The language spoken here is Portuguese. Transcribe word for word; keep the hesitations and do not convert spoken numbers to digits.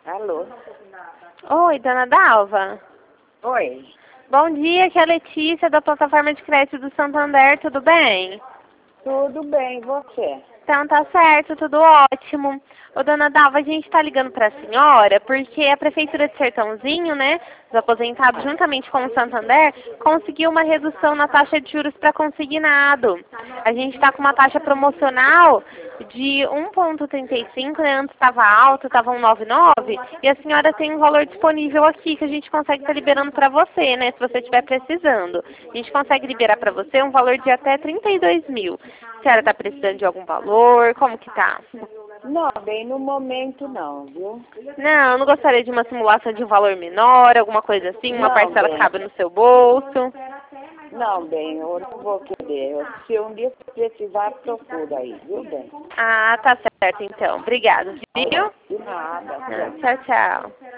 Alô? Oi, dona Dalva. Oi. Bom dia, aqui é a Letícia da plataforma de crédito do Santander, tudo bem? Tudo bem, e você? Então tá certo, tudo ótimo. Ô, dona Dalva, a gente tá ligando pra senhora porque a Prefeitura de Sertãozinho, né, os aposentados juntamente com o Santander, conseguiu uma redução na taxa de juros para consignado. A gente tá com uma taxa promocional de um vírgula trinta e cinco, né, antes estava alto, estava um vírgula noventa e nove, e a senhora tem um valor disponível aqui que a gente consegue estar liberando para você, né, se você estiver precisando. A gente consegue liberar para você um valor de até trinta e dois mil. A senhora está precisando de algum valor? Como que tá? Não, bem, no momento não, viu? Não, eu não gostaria de uma simulação de um valor menor, alguma coisa assim, uma Não, parcela que bem. cabe no seu bolso. Não, bem, eu não vou querer. Eu- Se um dia precisar, procura aí, viu, bem? Ah, tá certo então. Obrigada, viu? De nada, Ah, tchau. tchau, tchau.